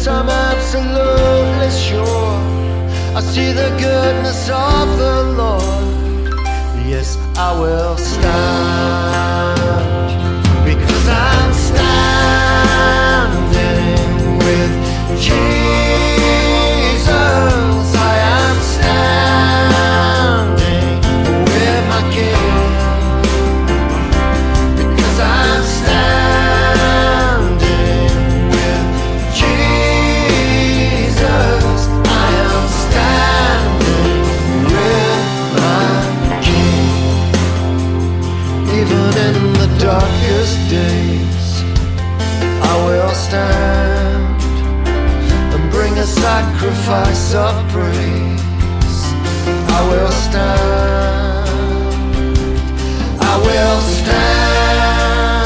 yes, I'm absolutely sure I see the goodness of the Lord. Yes, I will stand, because I'm standing with Jesus. I am standing with my King, because I'm standing with Jesus. I am standing with my King. Even in the darkest days, I will stand and bring a sacrifice of praise. I will stand, I will stand.